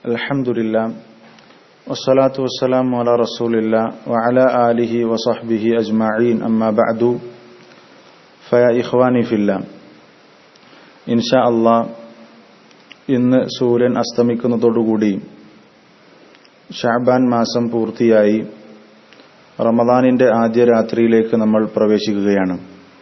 അൽഹംദുലില്ലാ വസ്സലാത്തു വസ്സലാമു അലാ റസൂലില്ലാ വഅലാ ആലിഹി വസഹ്ബിഹി അജ്മഈൻ അമ്മാ ബഅദു ഫയാ ഇഖ്വാനി ഫില്ലാ. ഇൻഷാ അല്ലാഹ് ഇന്ന് സൂര്യൻ അസ്തമിക്കുന്നതോടുകൂടി ശഅബാൻ മാസം പൂർത്തിയായി റമദാനിന്റെ ആദ്യ രാത്രിയിലേക്ക് നമ്മൾ പ്രവേശിക്കുകയാണ്.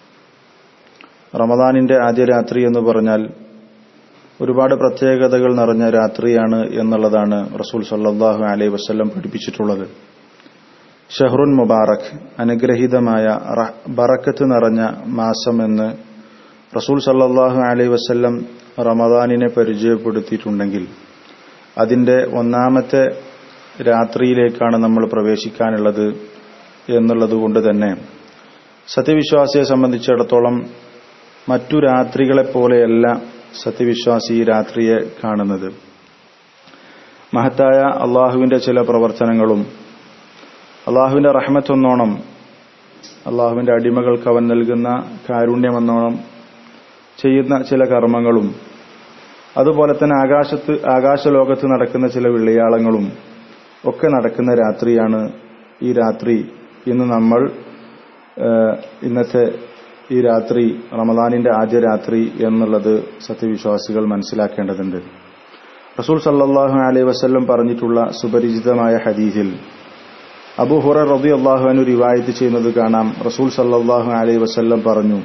റമദാനിന്റെ ആദ്യ രാത്രി എന്ന് പറഞ്ഞാൽ ഒരുപാട് പ്രത്യേകതകൾ നിറഞ്ഞ രാത്രിയാണ് എന്നുള്ളതാണ് റസൂൽ സല്ലല്ലാഹു അലൈഹി വസല്ലം പഠിപ്പിച്ചിട്ടുള്ളത്. ഷഹ്റുൻ മുബാറക്, അനുഗ്രഹീതമായ ബറക്കത്ത് നിറഞ്ഞ മാസം എന്ന് റസൂൽ സല്ലല്ലാഹു അലൈഹി വസല്ലം റമദാനിനെ പരിചയപ്പെടുത്തിയിട്ടുണ്ടെങ്കിൽ അതിന്റെ ഒന്നാമത്തെ രാത്രിയിലേക്കാണ് നമ്മൾ പ്രവേശിക്കാനുള്ളത് എന്നുള്ളതുകൊണ്ട് തന്നെ സത്യവിശ്വാസിയെ സംബന്ധിച്ചിടത്തോളം മറ്റു രാത്രികളെപ്പോലെയല്ല സത്യവിശ്വാസി ഈ രാത്രിയെ കാണുന്നത്. മഹത്തായ അള്ളാഹുവിന്റെ ചില പ്രവർത്തനങ്ങളും അള്ളാഹുവിന്റെ റഹ്മത്തെന്നോണം അള്ളാഹുവിന്റെ അടിമകൾക്ക് അവൻ നൽകുന്ന കാരുണ്യമെന്നോണം ചെയ്യുന്ന ചില കർമ്മങ്ങളും അതുപോലെ തന്നെ ആകാശലോകത്ത് നടക്കുന്ന ചില വിളിയാളങ്ങളും ഒക്കെ നടക്കുന്ന രാത്രിയാണ് ഈ രാത്രി. ഇന്ന് നമ്മൾ ഇന്നത്തെ ഈ രാത്രി റമദാനിന്റെ ആദ്യ രാത്രി എന്നുള്ളത് സത്യവിശ്വാസികൾ മനസ്സിലാക്കേണ്ടതുണ്ട്. റസൂൽ സല്ലല്ലാഹു അലൈഹി വസല്ലം പറഞ്ഞിട്ടുള്ള സുപരിചിതമായ ഹദീസിൽ അബൂ ഹുറൈറ റളിയല്ലാഹു അൻഹു റിവായത്ത് ചെയ്യുന്നത് കാണാം. റസൂൽ സല്ലല്ലാഹു അലൈഹി വസല്ലം പറഞ്ഞു,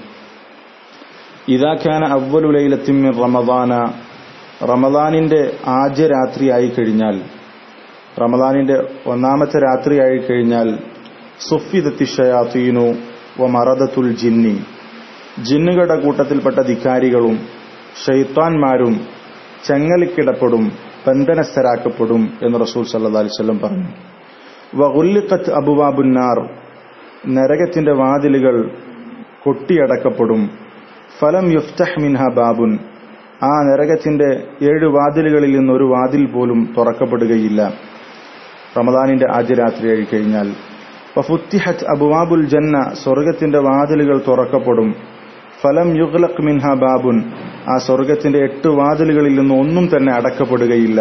ഇദാ കാന അവ്വലു ലൈലത്തിൻ മിൻ റമദാന, റമദാനിന്റെ ആദ്യ രാത്രിയായി കഴിഞ്ഞാൽ, റമദാനിന്റെ ഒന്നാമത്തെ രാത്രിയായി കഴിഞ്ഞാൽ, സുഫിദത്തി ശയാത്തീനു വമറദത്തുൽ ജിന്നി, ജിന്നുകളുടെ കൂട്ടത്തിൽപ്പെട്ട ധിക്കാരികളും ശൈത്താന്മാരും ചങ്ങലിക്കിടപ്പെടും, ബന്ധനസ്ഥരാക്കപ്പെടും എന്ന് റസൂൽ സല്ലല്ലാഹു അലൈഹി വസല്ലം പറഞ്ഞു. വഗുല്ലിഖത് അബ്വാബുന്നാർ, നരകത്തിന്റെ വാതിലുകൾ കൊട്ടിയടക്കപ്പെടും. ഫലം യുഫ്തഹ് മിൻഹാ ബാബുൻ, ആ നരകത്തിന്റെ 7 വാതിലുകളിൽ നിന്ന് ഒരു വാതിൽ പോലും തുറക്കപ്പെടുകയില്ല റമദാനിന്റെ ആദ്യ രാത്രിയായി കഴിഞ്ഞാൽ. വഫുത്തിഹത് അബ്വാബുൽ ജന്ന, സ്വർഗ്ഗത്തിന്റെ വാതിലുകൾ തുറക്കപ്പെടും. ഫലം യുഗ്ലഖ് മിൻഹാ ബാബുൻ, ആ സ്വർഗ്ഗത്തിന്റെ 8 വാതിലുകളിൽ നിന്ന് ഒന്നും തന്നെ അടക്കപ്പെടുകയില്ല.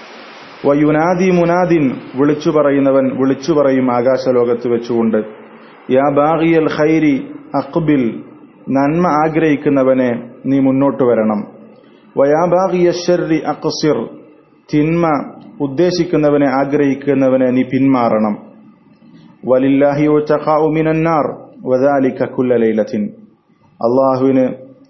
വയുനാദി മുനാദിൻ, വിളിച്ചു പറയുന്നവൻ വിളിച്ചു പറയും ആകാശലോകത്ത് വെച്ചുകൊണ്ട്, യാ ബാഗിയൽ ഖൈരി അഖ്ബിൽ, നന്മ ആഗ്രഹിക്കുന്നവനെ നീ മുന്നോട്ട് വരണം. വയാ ബാഗിയൽ ശർരി അഖ്സിർ, തിന്മ ഉദ്ദേശിക്കുന്നവനെ ആഗ്രഹിക്കുന്നവനെ നീ പിന്മാറണം. വലില്ലാഹി ഉതഖാഉ മിനന്നാർ വദാലിക കുല്ല ലൈലത്തിൻ, അല്ലാഹുവിന്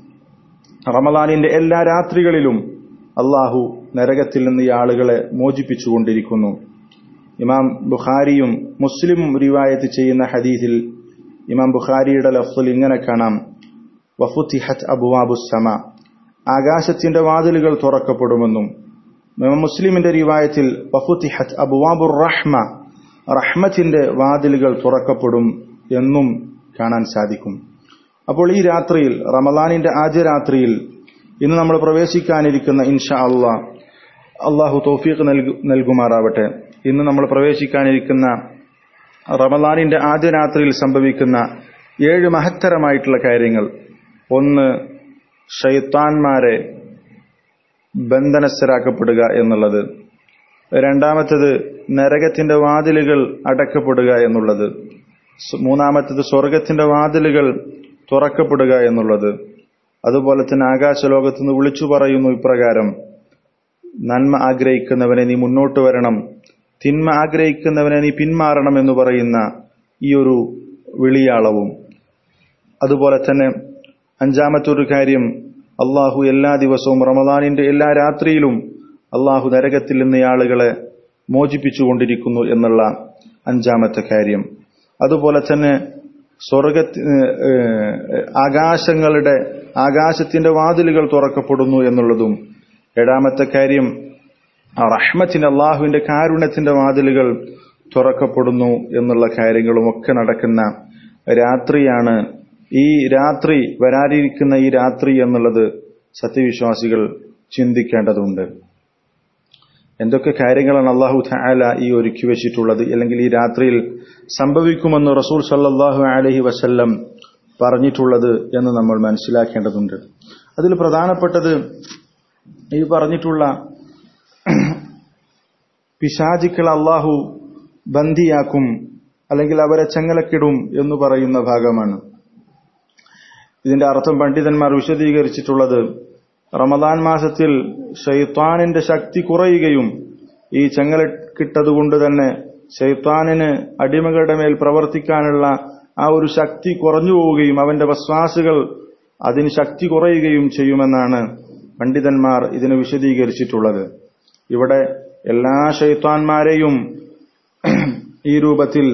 റമദാനിന്റെ എല്ലാ രാത്രികളിലും അല്ലാഹു നരകത്തിൽ നിന്ന് ഈ ആളുകളെ മോചിപ്പിച്ചുകൊണ്ടിരിക്കുന്നു. ഇമാം ബുഖാരിയും മുസ്ലിമും റിവായത്ത് ചെയ്യുന്ന ഹദീസിൽ ഇമാം ബുഖാരിയുടെ ലഫ്ളിൽ ഇങ്ങനെ കാണാം, വഫുതിഹത് അബ്വാബുസ് സമാ, ആകാശത്തിന്റെ വാതിലുകൾ തുറക്കപ്പെടുമെന്നും. ഇമാം മുസ്ലിമിന്റെ റിവായത്തിൽ വഫുതിഹത് അബ്വാബുർ റഹ്മ, റഹ്മത്തിന്റെ വാതിലുകൾ തുറക്കപ്പെടും എന്നും കാണാൻ സാധിക്കും. അപ്പോൾ ഈ രാത്രിയിൽ, റമദാനിന്റെ ആദ്യ രാത്രിയിൽ ഇന്ന് നമ്മൾ പ്രവേശിക്കാനിരിക്കുന്ന, ഇൻഷാ അല്ലാഹ് അല്ലാഹു തൗഫീഖ് നൽകുമാറാവട്ടെ, ഇന്ന് നമ്മൾ പ്രവേശിക്കാനിരിക്കുന്ന റമദാനിന്റെ ആദ്യ രാത്രിയിൽ സംഭവിക്കുന്ന 7 മഹത്തരമായിട്ടുള്ള കാര്യങ്ങൾ. ഒന്ന്, ശൈത്താന്മാരെ ബന്ധനസ്ഥരാക്കപ്പെടുക എന്നുള്ളത്. രണ്ടാമത്തേത്, നരകത്തിന്റെ വാതിലുകൾ അടക്കപ്പെടുക എന്നുള്ളത്. മൂന്നാമത്തേത്, സ്വർഗത്തിന്റെ വാതിലുകൾ തുറക്കപ്പെടുക എന്നുള്ളത്. അതുപോലെ തന്നെ ആകാശലോകത്ത് നിന്ന് വിളിച്ചു പറയുന്നു ഇപ്രകാരം, നന്മ ആഗ്രഹിക്കുന്നവനെ നീ മുന്നോട്ട് വരണം, തിന്മ ആഗ്രഹിക്കുന്നവനെ നീ പിന്മാറണം എന്ന് പറയുന്ന ഈ ഒരു വിളിയാളവും. അതുപോലെ തന്നെ അഞ്ചാമത്തൊരു കാര്യം, അള്ളാഹു എല്ലാ ദിവസവും റമദാനിന്റെ എല്ലാ രാത്രിയിലും അള്ളാഹു നരകത്തിൽ നിന്ന് ആളുകളെ മോചിപ്പിച്ചുകൊണ്ടിരിക്കുന്നു എന്നുള്ള അഞ്ചാമത്തെ കാര്യം. അതുപോലെ തന്നെ ആകാശത്തിന്റെ വാതിലുകൾ തുറക്കപ്പെടുന്നു എന്നുള്ളതും. ഏഴാമത്തെ കാര്യം, റഹ്മത്തിന്റെ, അള്ളാഹുവിന്റെ കാരുണ്യത്തിന്റെ വാതിലുകൾ തുറക്കപ്പെടുന്നു എന്നുള്ള കാര്യങ്ങളും ഒക്കെ നടക്കുന്ന രാത്രിയാണ് ഈ രാത്രി. വരാനിരിക്കുന്ന ഈ രാത്രി എന്നുള്ളത് സത്യവിശ്വാസികൾ ചിന്തിക്കേണ്ടതുണ്ട്. എന്തൊക്കെ കാര്യങ്ങളാണ് അല്ലാഹു തആല ഈ ഒരുക്കി വെച്ചിട്ടുള്ളത്, അല്ലെങ്കിൽ ഈ രാത്രിയിൽ സംഭവിക്കുമെന്ന് റസൂൽ സല്ലല്ലാഹു അലൈഹി വസല്ലം പറഞ്ഞിട്ടുള്ളത് എന്ന് നമ്മൾ മനസ്സിലാക്കേണ്ടതുണ്ട്. അതിൽ പ്രധാനപ്പെട്ടത് ഈ പറഞ്ഞിട്ടുള്ള പിശാചുക്കൾ അള്ളാഹു ബന്ദിയാക്കും അല്ലെങ്കിൽ അവരെ ചങ്ങലക്കിടും എന്ന് പറയുന്ന ഭാഗമാണ്. ഇതിന്റെ അർത്ഥം പണ്ഡിതന്മാർ വിശദീകരിച്ചിട്ടുള്ളത്, റമദാൻ മാസത്തിൽ ശൈത്താനിന്റെ ശക്തി കുറയുകയും ഈ ചങ്ങലക്കിട്ടതുകൊണ്ട് തന്നെ ശൈത്താനിന് അടിമകളുടെ മേൽ പ്രവർത്തിക്കാനുള്ള ആ ഒരു ശക്തി കുറഞ്ഞു പോവുകയും അവന്റെ വസ്വാസുകൾ അതിന് ശക്തി കുറയുകയും ചെയ്യുമെന്നാണ് പണ്ഡിതന്മാർ ഇതിനെ വിശദീകരിച്ചിട്ടുള്ളത്. ഇവിടെ എല്ലാ ശൈത്താന്മാരെയും ഈ രൂപത്തിൽ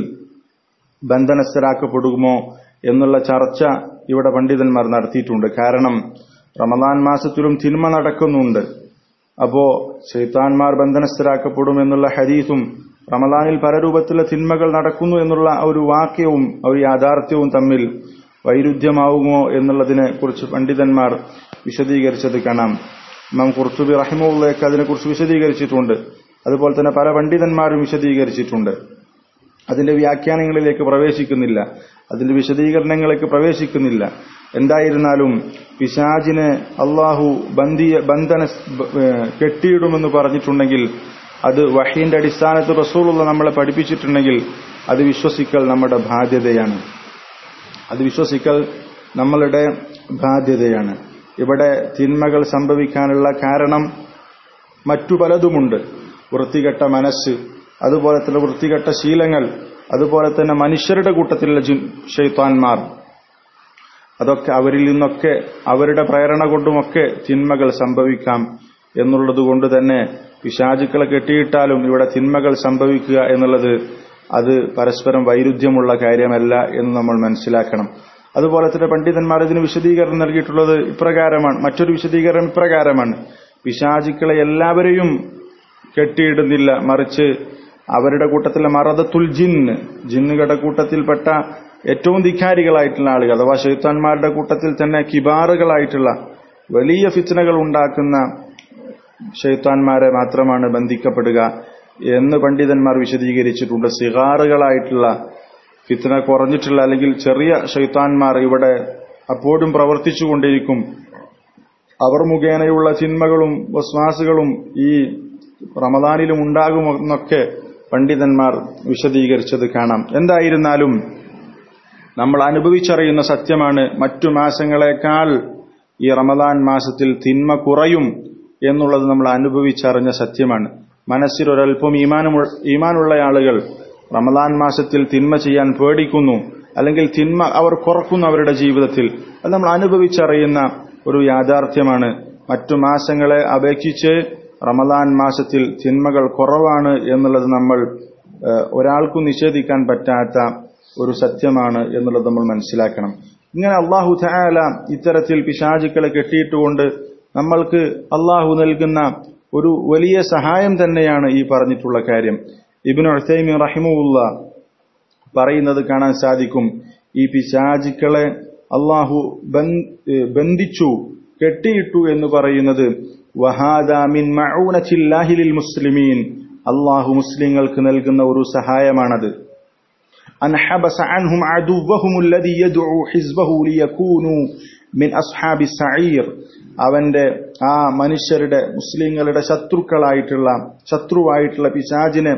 ബന്ധനസ്ഥരാക്കപ്പെടുമോ എന്നുള്ള ചർച്ച ഇവിടെ പണ്ഡിതന്മാർ നടത്തിയിട്ടുണ്ട്. കാരണം റമദാൻ മാസത്തിലും തിന്മ നടക്കുന്നുണ്ട്. അപ്പോ ശൈത്താന്മാർ ബന്ധനസ്ഥരാക്കപ്പെടും എന്നുള്ള ഹദീസും റമദാനിൽ പല രൂപത്തിലുള്ള തിന്മകൾ നടക്കുന്നു എന്നുള്ള ഒരു വാക്യവും ഒരു യാഥാർത്ഥ്യവും തമ്മിൽ വൈരുദ്ധ്യമാവുമോ എന്നുള്ളതിനെ കുറിച്ച് പണ്ഡിതന്മാർ വിശദീകരിച്ചത് കാണാം. ഇമാം ഖുർത്തുബി റഹിമഹുള്ളാഹി അതിനെക്കുറിച്ച് വിശദീകരിച്ചിട്ടുണ്ട്. അതുപോലെ തന്നെ പല പണ്ഡിതന്മാരും വിശദീകരിച്ചിട്ടുണ്ട്. അതിന്റെ വ്യാഖ്യാനങ്ങളിലേക്ക് പ്രവേശിക്കുന്നില്ല, അതിന്റെ വിശദീകരണങ്ങളിലേക്ക് പ്രവേശിക്കുന്നില്ല. എന്തായിരുന്നാലും പിശാചിനെ അള്ളാഹു ബന്ധന കെട്ടിയിടുമെന്ന് പറഞ്ഞിട്ടുണ്ടെങ്കിൽ, അത് വഹീന്റെ അടിസ്ഥാനത്തിൽ റസൂലുള്ള നമ്മളെ പഠിപ്പിച്ചിട്ടുണ്ടെങ്കിൽ അത് വിശ്വസിക്കൽ നമ്മുടെ ബാധ്യതയാണ്. അത് വിശ്വസിക്കൽ നമ്മളുടെ ബാധ്യതയാണ്. ഇവിടെ തിന്മകൾ സംഭവിക്കാനുള്ള കാരണം മറ്റു പലതുമുണ്ട്. വൃത്തികെട്ട മനസ്സ്, അതുപോലെ തന്നെ വൃത്തികെട്ട ശീലങ്ങൾ, അതുപോലെ തന്നെ മനുഷ്യരുടെ കൂട്ടത്തിലുള്ള ശൈത്താന്മാർ, അതൊക്കെ അവരിൽ നിന്നൊക്കെ അവരുടെ പ്രേരണ കൊണ്ടുമൊക്കെ തിന്മകൾ സംഭവിക്കാം എന്നുള്ളത് കൊണ്ട് തന്നെ പിശാചുക്കളെ കെട്ടിയിട്ടാലും ഇവിടെ തിന്മകൾ സംഭവിക്കുക എന്നുള്ളത് അത് പരസ്പരം വൈരുദ്ധ്യമുള്ള കാര്യമല്ല എന്ന് നമ്മൾ മനസ്സിലാക്കണം. അതുപോലെ തന്നെ പണ്ഡിതന്മാർ ഇതിന് വിശദീകരണം നൽകിയിട്ടുള്ളത് ഇപ്രകാരമാണ്. മറ്റൊരു വിശദീകരണം ഇപ്രകാരമാണ്: പിശാചുക്കളെ എല്ലാവരെയും കെട്ടിയിടുന്നില്ല, മറിച്ച് അവരുടെ കൂട്ടത്തിലെ മറദത്തുൽ ജിന്നുകളുടെ കൂട്ടത്തിൽപ്പെട്ട ഏറ്റവും ധിക്കാരികളായിട്ടുള്ള ആളുകൾ, അഥവാ ശൈത്താന്മാരുടെ കൂട്ടത്തിൽ തന്നെ കിബാറുകളായിട്ടുള്ള വലിയ ഫിത്നകൾ ഉണ്ടാക്കുന്ന ശൈത്താന്മാരെ മാത്രമാണ് ബന്ധിക്കപ്പെടുക എന്ന് പണ്ഡിതന്മാർ വിശദീകരിച്ചിട്ടുണ്ട്. സിഗാറുകളായിട്ടുള്ള ഫിത്ന കുറഞ്ഞിട്ടുള്ള അല്ലെങ്കിൽ ചെറിയ ശൈത്താന്മാർ ഇവിടെ അപ്പോഴും പ്രവർത്തിച്ചുകൊണ്ടിരിക്കും. അവർ മുഖേനയുള്ള ചിന്മകളും വസ്വാസുകളും ഈ റമദാനിലും ഉണ്ടാകുമെന്നൊക്കെ പണ്ഡിതന്മാർ വിശദീകരിച്ചത് കാണാം. എന്തായിരുന്നാലും നമ്മൾ അനുഭവിച്ചറിയുന്ന സത്യമാണ്, മറ്റു മാസങ്ങളെക്കാൾ ഈ റമദാൻ മാസത്തിൽ തിന്മ കുറയും എന്നുള്ളത് നമ്മൾ അനുഭവിച്ചറിഞ്ഞ സത്യമാണ്. മനസ്സിൽ ഒരൽപ്പം ഈമാനുള്ള ആളുകൾ റമദാൻ മാസത്തിൽ തിന്മ ചെയ്യാൻ പേടിക്കുന്നു, അല്ലെങ്കിൽ തിന്മ അവർ കുറക്കുന്നു അവരുടെ ജീവിതത്തിൽ. അത് നമ്മൾ അനുഭവിച്ചറിയുന്ന ഒരു യാഥാർത്ഥ്യമാണ്. മറ്റു മാസങ്ങളെ അപേക്ഷിച്ച് റമദാൻ മാസത്തിൽ തിന്മകൾ കുറവാണ് എന്നുള്ളത് നമ്മൾ ഒരാൾക്കും നിഷേധിക്കാൻ പറ്റാത്ത ഒരു സത്യമാണ് എന്നുള്ളത് നമ്മൾ മനസ്സിലാക്കണം. ഇങ്ങനെ അല്ലാഹു തആല ഇത്തരത്തിൽ പിശാചുക്കളെ കെട്ടിയിട്ടുകൊണ്ട് നമ്മൾക്ക് അല്ലാഹു നൽകുന്ന ഒരു വലിയ സഹായം തന്നെയാണ് ഈ പറഞ്ഞിട്ടുള്ള കാര്യം. ഇബ്നു ഉസൈമീൻ റഹിമഹുല്ലാഹ് പറയുന്നത് കാണാൻ സാധിക്കും, ഈ പിശാചുക്കളെ അല്ലാഹു ബന്ധിച്ചു, കെട്ടിയിട്ടു എന്ന് പറയുന്നത് വഹാദാ മിൻ മഊനത്തില്ലാഹി ലിൽ മുസ്ലിമീൻ, അല്ലാഹു മുസ്ലിങ്ങൾക്ക് നൽകുന്ന ഒരു സഹായമാണത്. അൻ ഹബസ അൻഹും അദുവഹും അല്ലദീ യദ്ഉ ഹിസ്ബഹു ലിയകൂനു മിൻ അസ്ഹാബി സഈർ, അവന്റെ ആ മനുഷ്യരുടെ മുസ്ലിങ്ങളുടെ ശത്രുവായിട്ടുള്ള പിശാചിനെ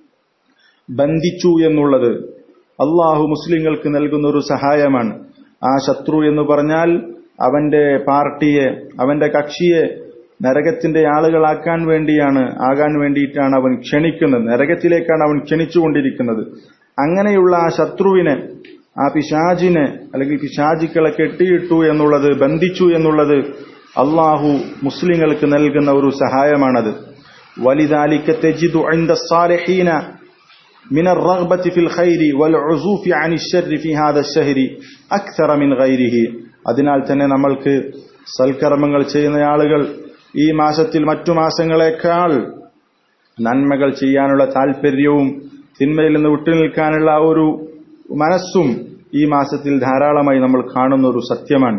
ബന്ധിച്ചു എന്നുള്ളത് അല്ലാഹു മുസ്ലിങ്ങൾക്ക് നൽകുന്ന ഒരു സഹായമാണ്. ആ ശത്രു എന്ന് പറഞ്ഞാൽ അവന്റെ പാർട്ടിയെ, അവന്റെ കക്ഷിയെ നരകത്തിന്റെ ആളുകളാകാൻ വേണ്ടിയിട്ടാണ് അവൻ ക്ഷണിക്കുന്നത്, നരകത്തിലേക്കാണ് അവൻ ക്ഷണിച്ചുകൊണ്ടിരിക്കുന്നത്. അങ്ങനെയുള്ള ആ ശത്രുവിനെ, ആ പിശാചിനെ അല്ലെങ്കിൽ പിശാചുക്കളെ കെട്ടിയിട്ടു എന്നുള്ളത്, ബന്ധിച്ചു എന്നുള്ളത് അല്ലാഹു മുസ്ലിങ്ങൾക്ക് നൽകുന്ന ഒരു സഹായമാണത്. വലിദാലിക തജിദു ഇൻദ സ്സാലിഹീന മിന الرغبة في الخير والعزوف عن الشر في هذا الشهر أكثر من غيره. അതിനാൽ തന്നെ നമ്മൾക്ക് സൽക്കർമ്മങ്ങൾ ചെയ്യുന്ന ആളുകൾ ഈ മാസത്തിൽ മറ്റു മാസങ്ങളെക്കാൾ നന്മകൾ ചെയ്യാനുള്ള താല്പര്യവും തിന്മയിൽ നിന്ന് വിട്ടുനിൽക്കാനുള്ള ഒരു മനസ്സും ഈ മാസത്തിൽ ധാരാളമായി നമ്മൾ കാണുന്ന ഒരു സത്യമാണ്.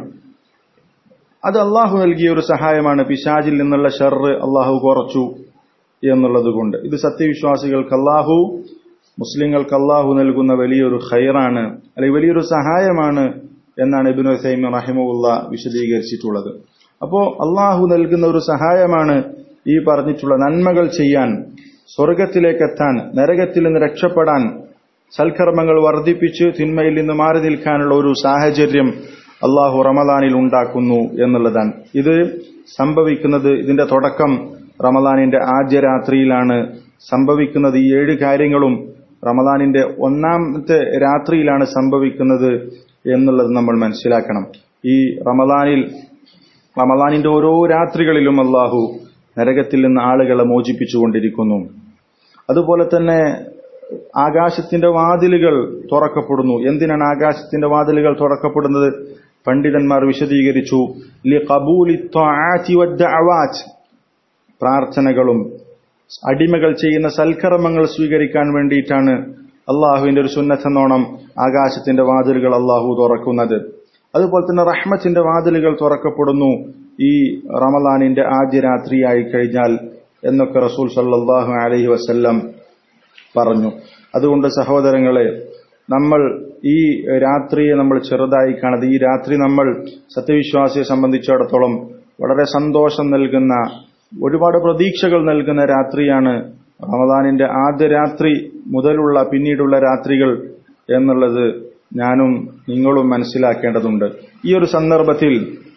അത് അള്ളാഹു നൽകിയ ഒരു സഹായമാണ്. പിശാചിൽ നിന്നുള്ള ഷർറ് അള്ളാഹു കുറച്ചു എന്നുള്ളത് കൊണ്ട് ഇത് സത്യവിശ്വാസികൾക്ക് മുസ്ലിങ്ങൾക്ക് അള്ളാഹു നൽകുന്ന വലിയൊരു ഖൈറാണ്, അല്ലെങ്കിൽ വലിയൊരു സഹായമാണ് എന്നാണ് ഇബ്നു ഉസൈമീൻ റഹിമഹുല്ലാഹ് വിശദീകരിച്ചിട്ടുള്ളത്. അപ്പോ അള്ളാഹു നൽകുന്ന ഒരു സഹായമാണ് ഈ പറഞ്ഞിട്ടുള്ള നന്മകൾ ചെയ്യാൻ, സ്വർഗത്തിലേക്കെത്താൻ, നരകത്തിൽ നിന്ന് രക്ഷപ്പെടാൻ സൽക്കർമ്മങ്ങൾ വർദ്ധിപ്പിച്ച് തിന്മയിൽ നിന്ന് മാറി നിൽക്കാനുള്ള ഒരു സാഹചര്യം അള്ളാഹു റമദാനിൽ ഉണ്ടാക്കുന്നു എന്നുള്ളതാണ്. ഇത് സംഭവിക്കുന്നത്, ഇതിന്റെ തുടക്കം റമദാനിന്റെ ആദ്യ രാത്രിയിലാണ് സംഭവിക്കുന്നത്. ഈ 7 കാര്യങ്ങളും റമദാനിന്റെ ഒന്നാമത്തെ രാത്രിയിലാണ് സംഭവിക്കുന്നത് എന്നുള്ളത് നമ്മൾ മനസ്സിലാക്കണം. ഈ റമദാനിന്റെ ഓരോ രാത്രികളിലും അള്ളാഹു നരകത്തിൽ നിന്ന് ആളുകളെ മോചിപ്പിച്ചുകൊണ്ടിരിക്കുന്നു. അതുപോലെ തന്നെ ആകാശത്തിന്റെ വാതിലുകൾ തുറക്കപ്പെടുന്നു. എന്തിനാണ് ആകാശത്തിന്റെ വാതിലുകൾ തുറക്കപ്പെടുന്നത്? പണ്ഡിതന്മാർ വിശദീകരിച്ചു. ലിഖബൂലി ത്വആതി വദ്ദഅവാത്, പ്രാർത്ഥനകളും അടിമകൾ ചെയ്യുന്ന സൽക്കർമ്മങ്ങൾ സ്വീകരിക്കാൻ വേണ്ടിയിട്ടാണ് അള്ളാഹുവിന്റെ ഒരു സുന്നത്തെന്നോണം ആകാശത്തിന്റെ വാതിലുകൾ അള്ളാഹു തുറക്കുന്നത്. അതുപോലെ തന്നെ റഹ്മത്തിന്റെ വാതിലുകൾ തുറക്കപ്പെടുന്നു ഈ റമദാനിന്റെ ആദ്യ രാത്രിയായി കഴിഞ്ഞാൽ എന്നൊക്കെ റസൂൽ സല്ലല്ലാഹു അലൈഹി വസല്ലം പറഞ്ഞു. അതുകൊണ്ട് സഹോദരങ്ങളെ, നമ്മൾ ഈ രാത്രിയെ നമ്മൾ ചെറുതായി കാണരുത്. ഈ രാത്രി നമ്മൾ സത്യവിശ്വാസിയെ സംബന്ധിച്ചിടത്തോളം വളരെ സന്തോഷം നൽകുന്ന, ഒരുപാട് പ്രതീക്ഷകൾ നൽകുന്ന രാത്രിയാണ് റമദാനിന്റെ ആദ്യ രാത്രി മുതലുള്ള പിന്നീടുള്ള രാത്രികൾ എന്നുള്ളത് ഞാനും നിങ്ങളും മനസ്സിലാക്കേണ്ടതുണ്ട്. ഈ ഒരു സന്ദർഭത്തിൽ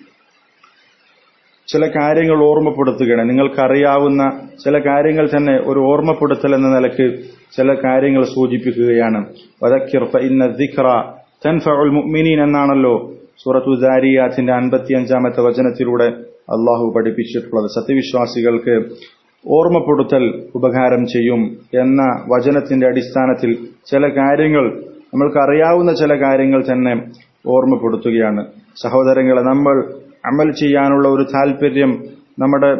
ചില കാര്യങ്ങൾ ഓർമ്മപ്പെടുത്തുകയാണ്. നിങ്ങൾക്കറിയാവുന്ന ചില കാര്യങ്ങൾ തന്നെ ഒരു ഓർമ്മപ്പെടുത്തൽ എന്ന നിലക്ക് ചില കാര്യങ്ങൾ സൂചിപ്പിക്കുകയാണ്. വദക്കിർ ഫഇന്ന ദിക്റ തൻഫഉൽ മുഅ്മിനീൻ എന്നാണല്ലോ സൂറത്തു ദാരിയാത്തിന്റെ 55-ാമത്തെ വചനത്തിലൂടെ അള്ളാഹു പഠിപ്പിച്ചിട്ടുള്ളത്. സത്യവിശ്വാസികൾക്ക് ഓർമ്മപ്പെടുത്തൽ ഉപകാരം ചെയ്യും എന്ന വചനത്തിന്റെ അടിസ്ഥാനത്തിൽ ചില കാര്യങ്ങൾ, നമ്മൾക്കറിയാവുന്ന ചില കാര്യങ്ങൾ തന്നെ ഓർമ്മപ്പെടുത്തുകയാണ്. സഹോദരങ്ങളെ, നമ്മൾ അമൽ ചെയ്യാനുള്ള ഒരു താല്പര്യം നമ്മുടെ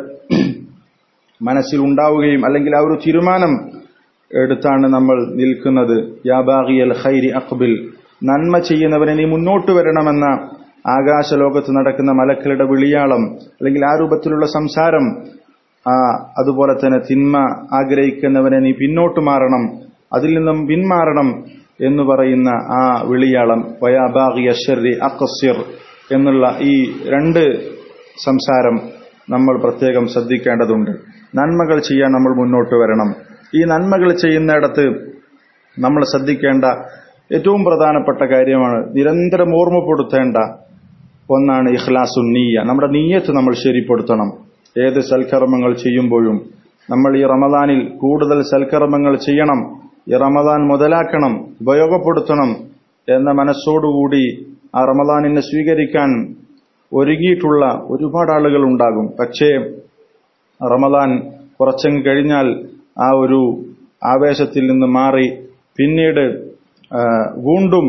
മനസ്സിൽ ഉണ്ടാവുകയും അല്ലെങ്കിൽ ആ ഒരു തീരുമാനം എടുത്താണ് നമ്മൾ നിൽക്കുന്നത്. യാ ബാഗിയൽ ഖൈരി അഖ്ബിൽ, നന്മ ചെയ്യുന്നവനെ നീ മുന്നോട്ട് വരണമെന്ന ആകാശലോകത്ത് നടക്കുന്ന മലക്കളുടെ വിളിയാളം അല്ലെങ്കിൽ ആ രൂപത്തിലുള്ള സംസാരം, അതുപോലെ തന്നെ തിന്മ ആഗ്രഹിക്കുന്നവനെ നീ പിന്നോട്ട് മാറണം, അതിൽ നിന്നും പിന്മാറണം എന്ന് പറയുന്ന ആ വിളിയാളം, വയാ ബാഗിയ ശർരി അഖ്സിർ എന്നുള്ള ഈ 2 സംസാരം നമ്മൾ പ്രത്യേകം ശ്രദ്ധിക്കേണ്ടതുണ്ട്. നന്മകൾ ചെയ്യാൻ നമ്മൾ മുന്നോട്ട് വരണം. ഈ നന്മകൾ ചെയ്യുന്നിടത്ത് നമ്മൾ ശ്രദ്ധിക്കേണ്ട ഏറ്റവും പ്രധാനപ്പെട്ട കാര്യമാണ്, നിരന്തരം ഓർമ്മപ്പെടുത്തേണ്ട ഒന്നാണ് ഇഖ്ലാസുൻ നിയ്യ. നമ്മുടെ നിയ്യത്ത് നമ്മൾ ശരിപ്പെടുത്തണം. ഏത് സൽക്കർമ്മങ്ങൾ ചെയ്യുമ്പോഴും നമ്മൾ ഈ റമദാനിൽ കൂടുതൽ സൽക്കർമ്മങ്ങൾ ചെയ്യണം, ഈ റമദാൻ മുതലാക്കണം, ഉപയോഗപ്പെടുത്തണം എന്ന മനസ്സോടുകൂടി ആ റമദാനിനെ സ്വീകരിക്കാൻ ഒരുങ്ങിയിട്ടുള്ള ഒരുപാട് ആളുകൾ ഉണ്ടാകും. പക്ഷേ റമദാൻ കുറച്ചങ്ങ് കഴിഞ്ഞാൽ ആ ഒരു ആവേശത്തിൽ നിന്ന് മാറി പിന്നീട് വീണ്ടും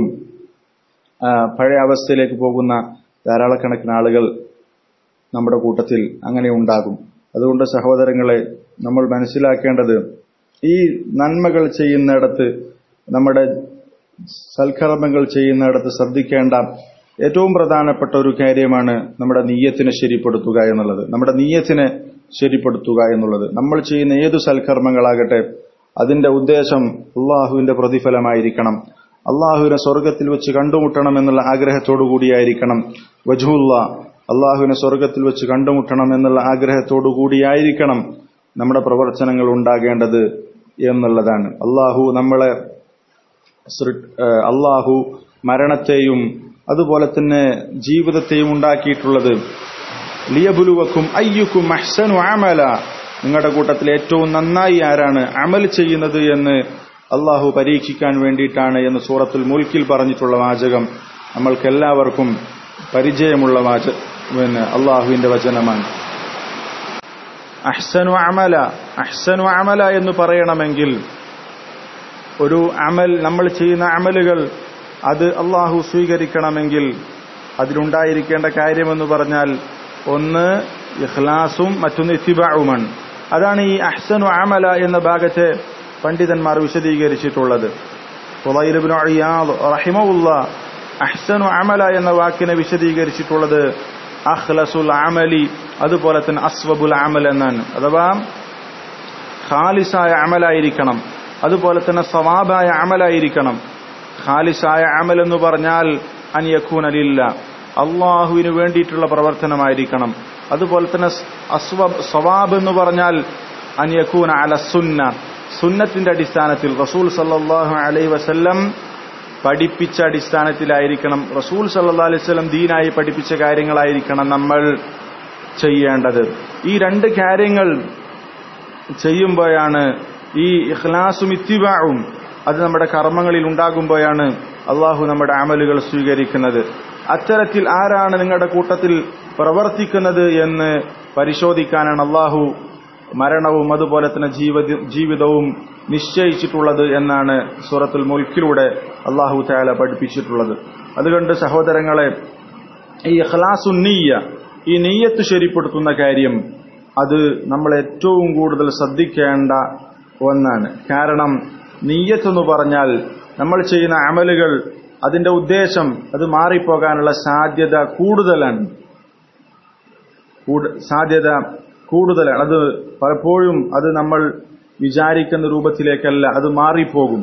പഴയ അവസ്ഥയിലേക്ക് പോകുന്ന ധാരാളക്കണക്കിന് ആളുകൾ നമ്മുടെ കൂട്ടത്തിൽ അങ്ങനെ ഉണ്ടാകും. അതുകൊണ്ട് സഹോദരങ്ങളെ, നമ്മൾ മനസ്സിലാക്കേണ്ടത്, ഈ നന്മകൾ ചെയ്യുന്നിടത്ത്, നമ്മുടെ സൽക്കർമ്മങ്ങൾ ചെയ്യുന്നിടത്ത് ശ്രദ്ധിക്കേണ്ട ഏറ്റവും പ്രധാനപ്പെട്ട ഒരു കാര്യമാണ് നമ്മുടെ നിയ്യത്തിനെ ശരിപ്പെടുത്തുക എന്നുള്ളത്. നമ്മുടെ നിയ്യത്തിനെ ശരിപ്പെടുത്തുക എന്നുള്ളത്, നമ്മൾ ചെയ്യുന്ന ഏതു സൽക്കർമ്മങ്ങളാകട്ടെ അതിന്റെ ഉദ്ദേശം അള്ളാഹുവിന്റെ പ്രതിഫലമായിരിക്കണം, അള്ളാഹുവിനെ സ്വർഗത്തിൽ വെച്ച് കണ്ടുമുട്ടണം എന്നുള്ള ആഗ്രഹത്തോടു കൂടിയായിരിക്കണം. വജ്ഹുല്ല, അള്ളാഹുവിനെ സ്വർഗത്തിൽ വെച്ച് കണ്ടുമുട്ടണം എന്നുള്ള ആഗ്രഹത്തോടു കൂടിയായിരിക്കണം നമ്മുടെ പ്രവർത്തനങ്ങൾ ഉണ്ടാകേണ്ടത് എന്നുള്ളതാണ്. അള്ളാഹു മരണത്തെയും അതുപോലെ തന്നെ ജീവിതത്തെയും ഉണ്ടാക്കിയിട്ടുള്ളത് ലിയബ്ലുവക്കും അയ്യുക്കും അഹ്സനു അമല, നിങ്ങളുടെ കൂട്ടത്തിൽ ഏറ്റവും നന്നായി ആരാണ് അമൽ ചെയ്യുന്നത് എന്ന് അള്ളാഹു പരീക്ഷിക്കാൻ വേണ്ടിയിട്ടാണ് എന്ന് സൂറത്തുൽ മുൽക്കിൽ പറഞ്ഞിട്ടുള്ള വാചകം നമ്മൾക്കെല്ലാവർക്കും പരിചയമുള്ള അള്ളാഹുവിന്റെ വചനമാണ്. അഹ്സനു അമല എന്ന് പറയണമെങ്കിൽ ഒരു അമൽ, നമ്മൾ ചെയ്യുന്ന അമലുകൾ അത് അള്ളാഹു സ്വീകരിക്കണമെങ്കിൽ അതിലുണ്ടായിരിക്കേണ്ട കാര്യമെന്ന് പറഞ്ഞാൽ ഒന്ന് ഇഖ്ലാസും മറ്റൊന്ന് ഇത്തിബാഉമാണ്. അതാണ് ഈ അഹ്സനു അമല എന്ന ഭാഗത്തെ പണ്ഡിതന്മാർ വിശദീകരിച്ചിട്ടുള്ളത്. ഫുളൈൽ ഇബ്നു ഇയാദ് റഹിമഹുല്ലാഹ് അഹ്സനു അമല എന്ന വാക്കിനെ വിശദീകരിച്ചിട്ടുള്ളത് അഖ്ലസുൽ അമലി, അതുപോലെ തന്നെ അസ്വബുൽ അമൽ എന്നാണ്. അഥവാ ഖാലിസായ അമലായിരിക്കണം, അതുപോലെ തന്നെ സവാബായ അമലായിരിക്കണം. ഖാലിസായ അമൽ എന്ന് പറഞ്ഞാൽ അൻ യകൂന ലില്ലാഹ്, അള്ളാഹുവിന് വേണ്ടിയിട്ടുള്ള പ്രവർത്തനമായിരിക്കണം. അതുപോലെ തന്നെ സവാബ് എന്ന് പറഞ്ഞാൽ അൻ യകൂന അല സുന്ന, സുന്നത്തിന്റെ അടിസ്ഥാനത്തിൽ റസൂൽ സല്ലല്ലാഹു അലൈഹി വസല്ലം പഠിപ്പിച്ച അടിസ്ഥാനത്തിലായിരിക്കണം, റസൂൽ സല്ലല്ലാഹു അലൈഹി വസല്ലം ദീനായി പഠിപ്പിച്ച കാര്യങ്ങളായിരിക്കണം നമ്മൾ ചെയ്യേണ്ടത്. ഈ രണ്ട് കാര്യങ്ങൾ ചെയ്യുമ്പോഴാണ് ഈ ഇഖ്ലാസും ഇത്തിബാഉം അത് നമ്മുടെ കർമ്മങ്ങളിൽ ഉണ്ടാകുമ്പോഴാണ് അള്ളാഹു നമ്മുടെ അമലുകൾ സ്വീകരിക്കുന്നത്. അത്തരത്തിൽ ആരാണ് നിങ്ങളുടെ കൂട്ടത്തിൽ പ്രവർത്തിക്കുന്നത് എന്ന് പരിശോധിക്കാനാണ് അള്ളാഹു മരണവും അതുപോലെ തന്നെ ജീവിതവും നിശ്ചയിച്ചിട്ടുള്ളത് എന്നാണ് സൂറത്തുൽ മുൽക്കിലൂടെ അള്ളാഹു തആല പഠിപ്പിച്ചിട്ടുള്ളത്. അതുകൊണ്ട് സഹോദരങ്ങളെ, ഈ ഇഖ്ലാസുൻ നിയ്യ, ഈ നിയ്യത്ത് ശരിപ്പെടുത്തുന്ന കാര്യം അത് നമ്മൾ ഏറ്റവും കൂടുതൽ ശ്രദ്ധിക്കേണ്ട ഒന്നാണ്. കാരണം നിയ്യത്ത് എന്ന് പറഞ്ഞാൽ നമ്മൾ ചെയ്യുന്ന അമലുകൾ അതിന്റെ ഉദ്ദേശം അത് മാറിപ്പോകാനുള്ള സാധ്യത കൂടുതലാണ്. അത് പലപ്പോഴും അത് നമ്മൾ വിചാരിക്കുന്ന രൂപത്തിലേക്കല്ല, അത് മാറിപ്പോകും.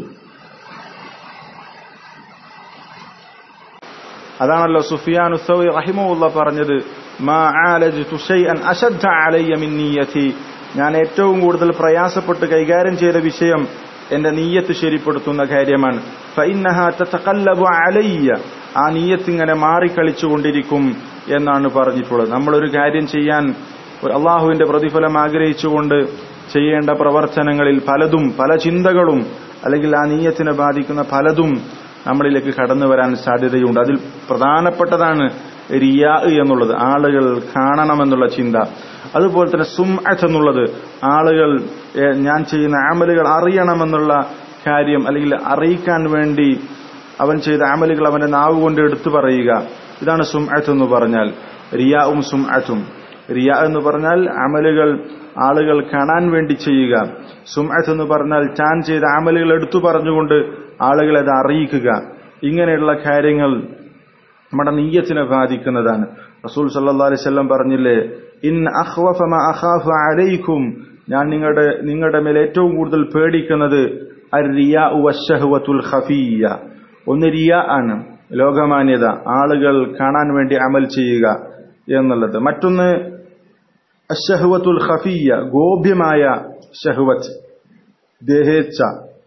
അതാണല്ലോ സുഫിയാനു സൗരി റഹിമഹുല്ലാഹ് പറഞ്ഞത്, മാ ആലജ്തു ശൈഅൻ അശദ്ദ അലയ്യ മിൻ നിയ്യതി, ഞാൻ ഏറ്റവും കൂടുതൽ പ്രയാസപ്പെട്ട് കൈകാര്യം ചെയ്ത വിഷയം എന്റെ നിയ്യത്ത് ശരിപ്പെടുത്തുന്ന കാര്യമാണ്. ഫഇന്നഹാ തതഖല്ലബു അലയ്യ, ആ നിയ്യത്ത് ഇങ്ങനെ മാറിക്കളിച്ചുകൊണ്ടിരിക്കും എന്നാണ് പറഞ്ഞിട്ടുള്ളത്. നമ്മളൊരു കാര്യം ചെയ്യാൻ അള്ളാഹുവിന്റെ പ്രതിഫലം ആഗ്രഹിച്ചുകൊണ്ട് ചെയ്യേണ്ട പ്രവർത്തനങ്ങളിൽ പലതും, പല ചിന്തകളും അല്ലെങ്കിൽ ആ നിയ്യത്തിനെ ബാധിക്കുന്ന പലതും നമ്മളിലേക്ക് കടന്നു വരാൻ സാധ്യതയുണ്ട്. അതിൽ പ്രധാനപ്പെട്ടതാണ് റിയാ എന്നുള്ളത്, ആളുകൾ കാണണമെന്നുള്ള ചിന്ത. അതുപോലെ തന്നെ സുംഅത്ത് എന്നുള്ളത്, ആളുകൾ ഞാൻ ചെയ്യുന്ന അമലുകൾ അറിയണമെന്നുള്ള കാര്യം, അല്ലെങ്കിൽ അറിയിക്കാൻ വേണ്ടി അവൻ ചെയ്ത അമലുകൾ അവന്റെ നാവ് കൊണ്ട് എടുത്തു പറയുക. ഇതാണ് സുംഅത്ത് എന്ന് പറഞ്ഞാൽ. റിയാഉം സുംഅത്തും, റിയാ എന്ന് പറഞ്ഞാൽ അമലുകൾ ആളുകൾ കാണാൻ വേണ്ടി ചെയ്യുക. സുംഅത്ത് എന്ന് പറഞ്ഞാൽ താൻ ചെയ്ത അമലുകൾ എടുത്തു പറഞ്ഞുകൊണ്ട് ആളുകളെ അത് അറിയിക്കുക. ഇങ്ങനെയുള്ള കാര്യങ്ങൾ നമ്മുടെ നിയ്യത്തിനെ ബാധിക്കുന്നതാണ്. റസൂൽ സല്ലല്ലാഹു അലൈഹി വസല്ലം പറഞ്ഞില്ലേ, ഇൻ അഖ്വഫ മാ അഖാഫു അലൈക്കും, ഞാൻ നിങ്ങളുടെ മേൽ ഏറ്റവും കൂടുതൽ പേടിക്കുന്നത് അർ-റിയാഉ വശഹ്വത്തുൽ ഖഫിയ്യ. ഒന്ന് റിയാ ആണ്, ലോകമാന്യത, ആളുകൾ കാണാൻ വേണ്ടി അമൽ ചെയ്യുക എന്നുള്ളത്. മറ്റൊന്ന് അശഹ്വത്തുൽ ഖഫിയ്യ, ഗോപ്യമായ ശഹ്വത്ത്, ദേഹേച്ഛ.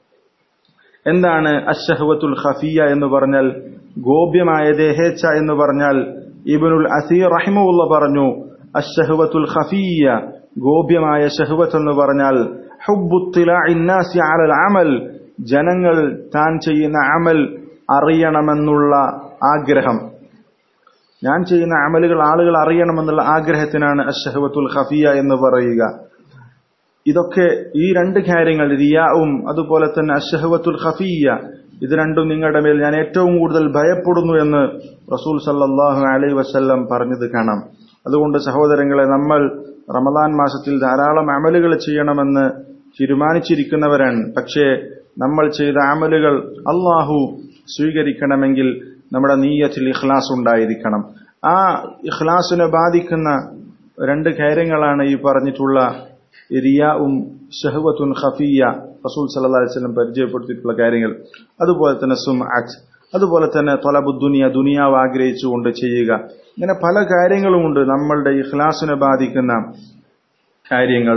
എന്താണ് അശഹ്വത്തുൽ ഖഫിയ്യ എന്ന് പറഞ്ഞാൽ? ഗോപ്യമായ ദേഹേച്ഛ എന്ന് പറഞ്ഞാൽ ഇബ്നുൽ അസീർ റഹിമഹുല്ലാഹ് പറഞ്ഞു, അശഹ്വത്തുൽ ഖഫിയ്യ, ഗോപ്യമായ ശഹ്വത്ത് എന്ന് പറഞ്ഞാൽ ഹുബ്ബുത്തിലാഇൻ നാസി അലൽ അമൽ, ജനങ്ങൾ താൻ ചെയ്യുന്ന അമൽ അറിയണമെന്നുള്ള ആഗ്രഹം. ഞാൻ ചെയ്യുന്ന അമലുകൾ ആളുകൾ അറിയണമെന്നുള്ള ആഗ്രഹത്തിനാണ് അശഹ്വത്തുൽ ഖഫിയ്യ എന്ന് പറയുക. ഇതൊക്കെ, ഈ രണ്ട് കാര്യങ്ങൾ, റിയാഉം അതുപോലെ തന്നെ അശഹ്വത്തുൽ ഖഫിയ്യ, ഇത് രണ്ടും നിങ്ങളുടെ മേൽ ഞാൻ ഏറ്റവും കൂടുതൽ ഭയപ്പെടുന്നു എന്ന് റസൂൽ സല്ലല്ലാഹു അലൈഹി വസല്ലം പറഞ്ഞത് കാണാം. അതുകൊണ്ട് സഹോദരങ്ങളെ, നമ്മൾ റമദാൻ മാസത്തിൽ ധാരാളം അമലുകൾ ചെയ്യണമെന്ന് തീരുമാനിച്ചിരിക്കുന്നവരാണ്. പക്ഷേ നമ്മൾ ചെയ്ത അമലുകൾ അള്ളാഹു സ്വീകരിക്കണമെങ്കിൽ നമ്മുടെ നിയ്യത്തിൽ ഇഖ്ലാസ് ഉണ്ടായിരിക്കണം. ആ ഇഖ്ലാസിനെ ബാധിക്കുന്ന രണ്ട് കാര്യങ്ങളാണ് ഈ പറഞ്ഞിട്ടുള്ള റിയാഉം ശഹ്വത്തുൻ ഖഫിയ്യ, റസൂൽ സല്ലല്ലാഹു അലൈഹി വസല്ലം പരിചയപ്പെടുത്തിയിട്ടുള്ള കാര്യങ്ങൾ. അതുപോലെ തന്നെ സുംഅത്ത്, അതുപോലെ തന്നെ ത്വലബുദ്ദുനിയ, ദുനിയാവ് ആഗ്രഹിച്ചുകൊണ്ട് ചെയ്യുക. ഇങ്ങനെ പല കാര്യങ്ങളുമുണ്ട് നമ്മളുടെ ഇഖ്ലാസിനെ ബാധിക്കുന്ന കാര്യങ്ങൾ.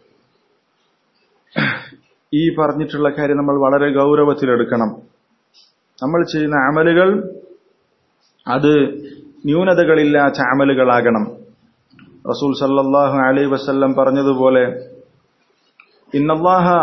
ഈ പറഞ്ഞിട്ടുള്ള കാര്യം നമ്മൾ വളരെ ഗൗരവത്തിലെടുക്കണം. നമ്മൾ ചെയ്യുന്ന അമലുകൾ അത് ന്യൂനതകളില്ലാത്ത അമലുകളാകണം. റസൂൽ സല്ലല്ലാഹു അലൈഹി വസല്ലം പറഞ്ഞതുപോലെ, ഇന്നല്ലാഹ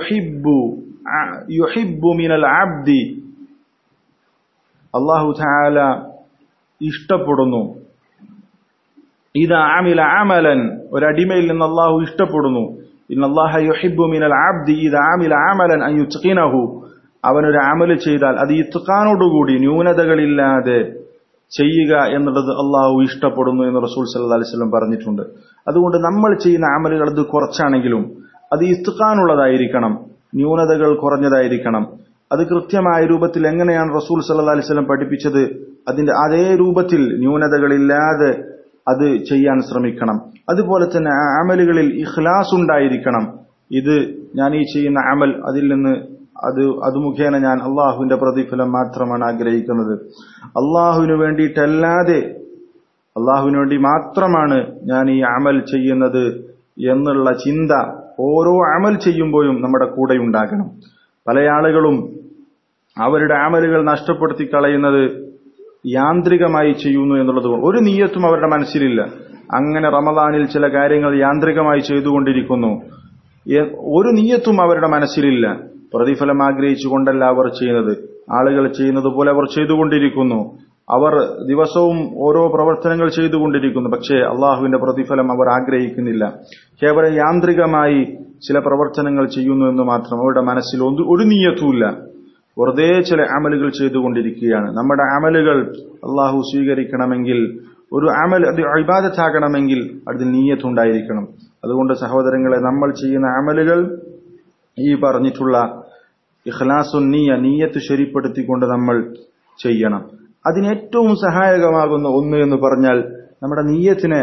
യുഹിബ്ബു മിനൽ അബ്ദി, അല്ലാഹു തആല ഇഷ്ടപ്പെടുന്നു, ഇദാ അമില അമലൻ, ഒരടിമയിൽ നിന്ന് അല്ലാഹു ഇഷ്ടപ്പെടുന്നു. ഇന്നല്ലാഹ യുഹിബ്ബു മിനൽ അബ്ദി ഇദാ അമില അമലൻ അൻ യുത്ഖിനഹു, അവനൊരു അമല് ചെയ്താൽ അത് ഇത്ഖാനോടുകൂടി, ന്യൂനതകളില്ലാതെ ചെയ്യുക എന്നുള്ളത് അള്ളാഹു ഇഷ്ടപ്പെടുന്നു എന്ന് റസൂൽ സല്ലല്ലാഹു അലൈഹി വസല്ലം പറഞ്ഞിട്ടുണ്ട്. അതുകൊണ്ട് നമ്മൾ ചെയ്യുന്ന അമലുകൾ അത് കുറച്ചാണെങ്കിലും അത് ഇത്ഖാനുള്ളതായിരിക്കണം, ന്യൂനതകൾ കുറഞ്ഞതായിരിക്കണം. അത് കൃത്യമായ രൂപത്തിൽ എങ്ങനെയാണ് റസൂൽ സല്ലല്ലാഹു അലൈഹി വസല്ലം പഠിപ്പിച്ചത്, അതിന്റെ അതേ രൂപത്തിൽ ന്യൂനതകളില്ലാതെ അത് ചെയ്യാൻ ശ്രമിക്കണം. അതുപോലെ തന്നെ ആ അമലുകളിൽ ഇഖ്ലാസ് ഉണ്ടായിരിക്കണം. ഇത് ഞാൻ ഈ ചെയ്യുന്ന അമൽ, അതിൽ നിന്ന് അത് മുഖേന ഞാൻ അള്ളാഹുവിന്റെ പ്രതിഫലം മാത്രമാണ് ആഗ്രഹിക്കുന്നത്, അള്ളാഹുവിന് വേണ്ടിയിട്ടല്ലാതെ, അള്ളാഹുവിന് വേണ്ടി മാത്രമാണ് ഞാൻ ഈ അമൽ ചെയ്യുന്നത് എന്നുള്ള ചിന്ത ഓരോ അമൽ ചെയ്യുമ്പോഴും നമ്മുടെ കൂടെ ഉണ്ടാകണം. പല ആളുകളും അവരുടെ അമലുകൾ നഷ്ടപ്പെടുത്തി കളയുന്നത് യാന്ത്രികമായി ചെയ്യുന്നു എന്നുള്ളത് ഒരു നിയ്യത്തും അവരുടെ മനസ്സിലില്ല. അങ്ങനെ റമദാനിൽ ചില കാര്യങ്ങൾ യാന്ത്രികമായി ചെയ്തുകൊണ്ടിരിക്കുന്നു, ഒരു നിയ്യത്തും അവരുടെ മനസ്സിലില്ല. പ്രതിഫലം ആഗ്രഹിച്ചുകൊണ്ടല്ല അവർ ചെയ്യുന്നത്, ആളുകൾ ചെയ്യുന്നത് പോലെ അവർ ചെയ്തുകൊണ്ടിരിക്കുന്നു. അവർ ദിവസവും ഓരോ പ്രവർത്തനങ്ങൾ ചെയ്തുകൊണ്ടിരിക്കുന്നു, പക്ഷേ അള്ളാഹുവിന്റെ പ്രതിഫലം അവർ ആഗ്രഹിക്കുന്നില്ല. കേവലം യാന്ത്രികമായി ചില പ്രവർത്തനങ്ങൾ ചെയ്യുന്നു എന്ന് മാത്രം. അവരുടെ മനസ്സിൽ ഒരു നിയ്യത്തുമില്ല, വെറുതെ ചില അമലുകൾ ചെയ്തുകൊണ്ടിരിക്കുകയാണ്. നമ്മുടെ അമലുകൾ അള്ളാഹു സ്വീകരിക്കണമെങ്കിൽ, ഒരു അമൽ അത് ഇബാദത്താകണമെങ്കിൽ അതിൽ നിയ്യത്തുണ്ടായിരിക്കണം. അതുകൊണ്ട് സഹോദരങ്ങളെ, നമ്മൾ ചെയ്യുന്ന അമലുകൾ ഈ പറഞ്ഞിട്ടുള്ള ഇഖ്ലാസുൻ നിയ്യത്ത് ശരിപ്പെടുത്തിക്കൊണ്ട് നമ്മൾ ചെയ്യണം. അതിന് ഏറ്റവും സഹായകമാകുന്ന ഒന്ന് എന്ന് പറഞ്ഞാൽ നമ്മുടെ നിയ്യത്തിനെ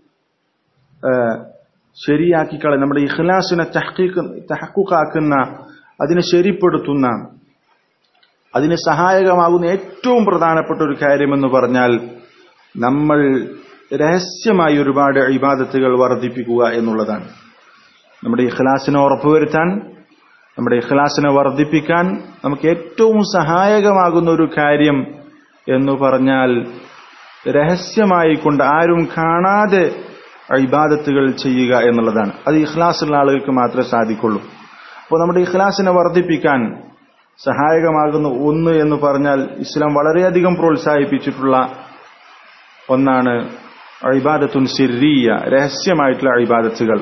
ശരിയാക്കിക്കള, നമ്മുടെ ഇഖ്ലാസിനെ തഹഖുഖാക്കുന്ന, അതിനെ ശരിപ്പെടുത്തുന്ന, അതിന് സഹായകമാകുന്ന ഏറ്റവും പ്രധാനപ്പെട്ട ഒരു കാര്യമെന്ന് പറഞ്ഞാൽ നമ്മൾ രഹസ്യമായി ഒരുപാട് ഇബാദത്തുകൾ വർദ്ധിപ്പിക്കുക എന്നുള്ളതാണ്. നമ്മുടെ ഇഖ്ലാസിനെ ഉറപ്പുവരുത്താൻ, നമ്മുടെ ഇഖ്ലാസിനെ വർദ്ധിപ്പിക്കാൻ നമുക്ക് ഏറ്റവും സഹായകമാകുന്ന ഒരു കാര്യം എന്ന് പറഞ്ഞാൽ രഹസ്യമായി കൊണ്ട് ആരും കാണാതെ ഇബാദത്തുകൾ ചെയ്യുക എന്നുള്ളതാണ്. അത് ഇഖ്ലാസുള്ള ആളുകൾക്ക് മാത്രമേ സാധിക്കുള്ളൂ. അപ്പോൾ നമ്മുടെ ഇഖ്ലാസിനെ വർദ്ധിപ്പിക്കാൻ സഹായകമാകുന്ന ഒന്ന് എന്ന് പറഞ്ഞാൽ ഇസ്ലാം വളരെയധികം പ്രോത്സാഹിപ്പിച്ചിട്ടുള്ള ഒന്നാണ് ഇബാദത്തുൻ സിർരിയ, രഹസ്യമായിട്ടുള്ള ഇബാദത്തുകൾ.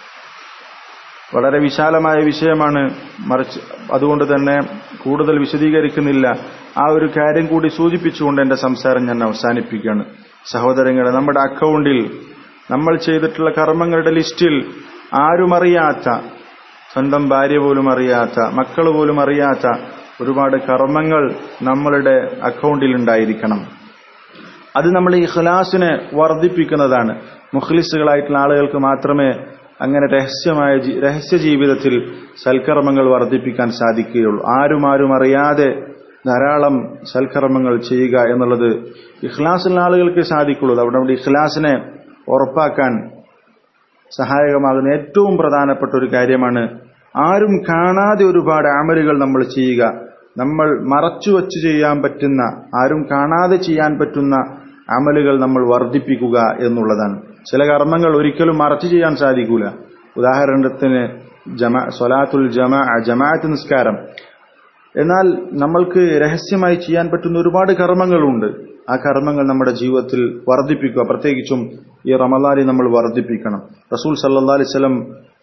വളരെ വിശാലമായ വിഷയമാണ്, മറിച്ച് അതുകൊണ്ട് തന്നെ കൂടുതൽ വിശദീകരിക്കുന്നില്ല. ആ ഒരു കാര്യം കൂടി സൂചിപ്പിച്ചുകൊണ്ട് എന്റെ സംസാരം ഞാൻ അവസാനിപ്പിക്കുകയാണ്. സഹോദരങ്ങളെ, നമ്മുടെ അക്കൗണ്ടിൽ നമ്മൾ ചെയ്തിട്ടുള്ള കർമ്മങ്ങളുടെ ലിസ്റ്റിൽ ആരും അറിയാത്ത, സ്വന്തം ഭാര്യ പോലും അറിയാത്ത, മക്കൾ പോലും അറിയാത്ത ഒരുപാട് കർമ്മങ്ങൾ നമ്മളുടെ അക്കൗണ്ടിൽ ഉണ്ടായിരിക്കണം. അത് നമ്മുടെ ഇഖ്ലാസിനെ വർദ്ധിപ്പിക്കുന്നതാണ്. മുഖ്ലിസുകളായിട്ടുള്ള ആളുകൾക്ക് മാത്രമേ അങ്ങനെ രഹസ്യ ജീവിതത്തിൽ സൽക്കർമ്മങ്ങൾ വർദ്ധിപ്പിക്കാൻ സാധിക്കുകയുള്ളൂ. ആരും അറിയാതെ ധാരാളം സൽക്കർമ്മങ്ങൾ ചെയ്യുക എന്നുള്ളത് ഇഖ്ലാസുള്ള ആളുകൾക്ക് സാധിക്കുള്ളൂ. അവിടെ നമ്മുടെ ഇഖ്ലാസിനെ ഉറപ്പാക്കാൻ സഹായകമാകുന്ന ഏറ്റവും പ്രധാനപ്പെട്ട ഒരു കാര്യമാണ് ആരും കാണാതെ ഒരുപാട് അമലുകൾ നമ്മൾ ചെയ്യുക. നമ്മൾ മറച്ചുവെച്ച് ചെയ്യാൻ പറ്റുന്ന, ആരും കാണാതെ ചെയ്യാൻ പറ്റുന്ന അമലുകൾ നമ്മൾ വർദ്ധിപ്പിക്കുക എന്നുള്ളതാണ്. ചില കർമ്മങ്ങൾ ഒരിക്കലും മറച്ചു ചെയ്യാൻ സാധിക്കൂല. ഉദാഹരണത്തിന് സ്വലാത്തുൽ ജമാഅത്ത് നിസ്കാരം. എന്നാൽ നമ്മൾക്ക് രഹസ്യമായി ചെയ്യാൻ പറ്റുന്ന ഒരുപാട് കർമ്മങ്ങളുണ്ട്. ആ കർമ്മങ്ങൾ നമ്മുടെ ജീവിതത്തിൽ വർദ്ധിപ്പിക്കുക. പ്രത്യേകിച്ചും ഈ റമളാനിൽ നമ്മൾ വർദ്ധിപ്പിക്കണം. റസൂൽ സല്ലല്ലാഹു അലൈഹി വസല്ലം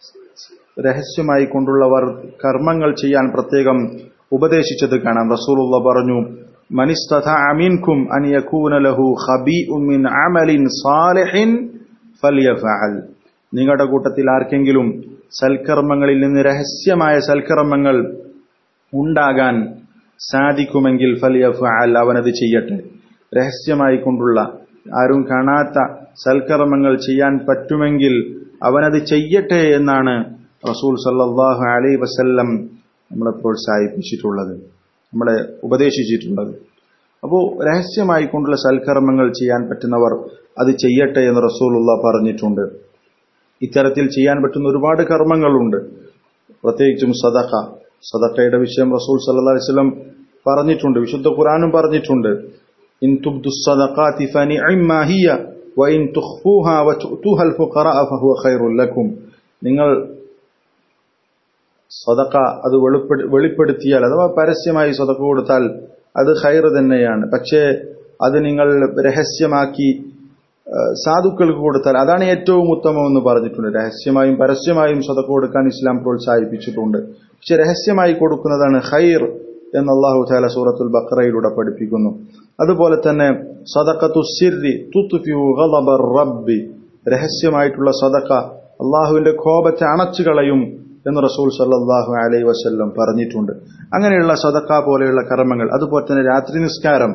രഹസ്യമായി കൊണ്ടുള്ള കർമ്മങ്ങൾ ചെയ്യാൻ പ്രത്യേകം ഉപദേശിച്ചത് കാണാം. റസൂലുള്ളാഹി പറഞ്ഞു, മനിസ്തതഅ മിൻകും അൻ യകൂന ലഹു ഖബീഉൻ മിൻ അമലിൻ സാലിഹിൻ ഫൽയഫഅൽ. നിങ്ങളുടെ കൂട്ടത്തിൽ ആർക്കെങ്കിലും സൽക്കർമ്മങ്ങളിൽ നിന്ന് രഹസ്യമായ സൽക്കർമ്മങ്ങൾ ഉണ്ടാകാൻ സാധിക്കുമെങ്കിൽ ഫൽയഫഅൽ, അവനത് ചെയ്യട്ടെ. രഹസ്യമായി കൊണ്ടുള്ള, ആരും കാണാത്ത സൽക്കർമ്മങ്ങൾ ചെയ്യാൻ പറ്റുമെങ്കിൽ അവനത് ചെയ്യട്ടെ എന്നാണ് റസൂൽ സല്ലല്ലാഹു അലൈഹി വസല്ലം നമ്മളെ പ്രോത്സാഹിപ്പിച്ചിട്ടുള്ളത്, നമ്മളെ ഉപദേശിച്ചിട്ടുള്ളത്. അപ്പോൾ രഹസ്യമായി കൊണ്ടുള്ള സൽക്കർമ്മങ്ങൾ ചെയ്യാൻ പറ്റുന്നവർ അത് ചെയ്യട്ടെ എന്ന് റസൂലുള്ളാഹി പറഞ്ഞിട്ടുണ്ട്. ഇത്തരത്തിൽ ചെയ്യാൻ പറ്റുന്ന ഒരുപാട് കർമ്മങ്ങളുണ്ട്. പ്രത്യേകിച്ചും സദഖയുടെ വിഷയം റസൂൽ സല്ലല്ലാഹു അലൈഹി വസല്ലം പറഞ്ഞിട്ടുണ്ട്, വിശുദ്ധ ഖുർആനും പറഞ്ഞിട്ടുണ്ട്. ഇൻ തുബ്ദുസ് സദഖാതി ഫനിഅമ്മാ ഹിയ വഇൻ തുഖ്ഫൂഹാ വതുഅതുഹാൽ ഫുഖറാ ഫഹുവ ഖൈറുൽ ലക്കും. നിങ്ങൾ സദഖ അത് വെളിപ്പെടുത്തിയാൽ, അഥവാ പരസ്യമായി സദഖ കൊടുത്താൽ അത് ഖൈർ തന്നെയാണ്. പക്ഷേ അത് നിങ്ങൾ രഹസ്യമാക്കി സാധുക്കൾക്ക് കൊടുത്താൽ അതാണ് ഏറ്റവും ഉത്തമമെന്ന് പറഞ്ഞിട്ടുണ്ട്. രഹസ്യമായും പരസ്യമായും സദഖ കൊടുക്കാൻ ഇസ്ലാം പ്രോത്സാഹിപ്പിച്ചിട്ടുണ്ട്. പക്ഷെ രഹസ്യമായി കൊടുക്കുന്നതാണ് ഖൈർ എന്ന് അല്ലാഹു തആല സൂറത്തുൽ ബഖറയിലൂടെ പഠിപ്പിക്കുന്നു. അതുപോലെ തന്നെ സദഖത്തു സിർരി തുത്ഫിഉ ഗളബർ റബ്ബി, രഹസ്യമായിട്ടുള്ള സദഖ അല്ലാഹുവിന്റെ കോപത്തെ അണച്ചു കളയും എന്ന് റസൂൽ സല്ലല്ലാഹു അലൈഹി വസല്ലം പറഞ്ഞിട്ടുണ്ട്. അങ്ങനെയുള്ള സദഖ പോലെയുള്ള കർമ്മങ്ങൾ. അതുപോലെ തന്നെ രാത്രി നിസ്കാരം,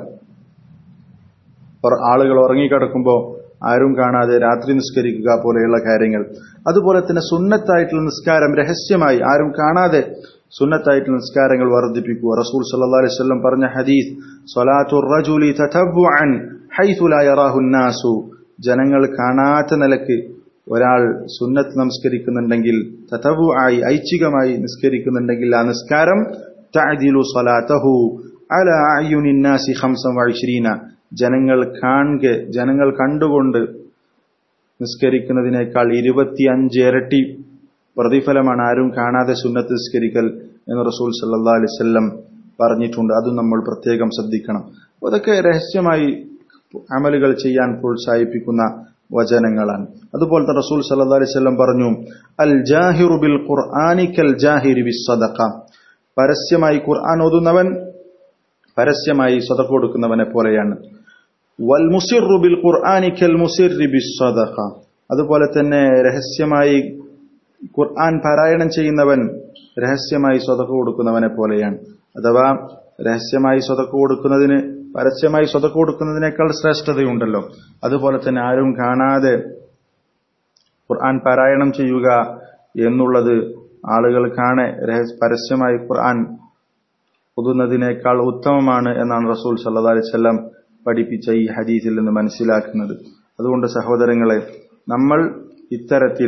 ആളുകൾ ഉറങ്ങിക്കിടക്കുമ്പോൾ ആരും കാണാതെ രാത്രി നിസ്കരിക്കുക പോലെയുള്ള കാര്യങ്ങൾ. അതുപോലെ തന്നെ സുന്നത്തായിട്ടുള്ള നിസ്കാരം, രഹസ്യമായി ആരും കാണാതെ സുന്നത്തായിട്ടുള്ള നിസ്കാരങ്ങൾ വർദ്ധിപ്പിക്കുക. റസൂൽ സല്ലല്ലാഹു അലൈഹി വസല്ലം പറഞ്ഞ ഹദീസ്, സ്വലാത്തുർ റജുലി തതബ്ബുഅൻ ഹൈതു ലാ യറാഹു നാസു, ജനങ്ങൾ കാണാത്ത നിലക്ക് ഒരാൾ സുന്നത്ത് നമസ്കരിക്കുന്നുണ്ടെങ്കിൽ തതവുആയി ഐച്ഛികമായി നിസ്കരിക്കുന്നുണ്ടെങ്കിൽ ആ നിസ്കാരം തഅദിലു സ്വലാതഹു അലാ അയ്യുനിൻ നാസി 25 ജനങ്ങൾ കണ്ടുകൊണ്ട് നിസ്കരിക്കുന്നതിനേക്കാൾ 25 ഇരട്ടി പ്രതിഫലമാണ് ആരും കാണാതെ സുന്നത്ത് നിസ്കരിക്കൽ എന്ന് റസൂൽ സല്ലല്ലാഹു അലൈഹി വസല്ലം പറഞ്ഞിട്ടുണ്ട്. അതും നമ്മൾ പ്രത്യേകം ശ്രദ്ധിക്കണം. അതൊക്കെ രഹസ്യമായി അമലുകൾ ചെയ്യാൻ പ്രോത്സാഹിപ്പിക്കുന്ന വചനങ്ങളാണ്. അതുപോലെ തന്നെ റസൂൽ സല്ലല്ലാഹു അലൈഹി വസല്ലം പറഞ്ഞു, അൽ ജാഹിറു ബിൽ ഖുർആനി കൽ ജാഹിരി ബിസ് സദഖ. പരസ്യമായി ഖുർആൻ ഓതുന്നവൻ പരസ്യമായി സദഖ കൊടുക്കുന്നവനെ പോലെയാണ്. വൽ മുസിറു ബിൽ ഖുർആനി കൽ മുസിറി ബിസ് സദഖ. അതുപോലെ തന്നെ രഹസ്യമായി ഖുർആൻ പാരായണം ചെയ്യുന്നവൻ രഹസ്യമായി സദഖ കൊടുക്കുന്നവനെ പോലെയാണ്. അഥവാ രഹസ്യമായി സദഖ കൊടുക്കുന്നതിന് പരസ്യമായി സദഖ കൊടുക്കുന്നതിനേക്കാൾ ശ്രേഷ്ഠതയുണ്ടല്ലോ. അതുപോലെ തന്നെ ആരും കാണാതെ ഖുർആൻ പാരായണം ചെയ്യുക എന്നുള്ളത് ആളുകൾ കാണെ പരസ്യമായി ഖുർആൻ ഓതുന്നതിനേക്കാൾ ഉത്തമമാണ് എന്നാണ് റസൂൽ സല്ലല്ലാഹു അലൈഹി വസല്ലം പഠിപ്പിച്ച ഈ ഹദീസിൽ നിന്ന് മനസ്സിലാക്കുന്നത്. അതുകൊണ്ട് സഹോദരങ്ങളെ, നമ്മൾ ഇത്തരത്തിൽ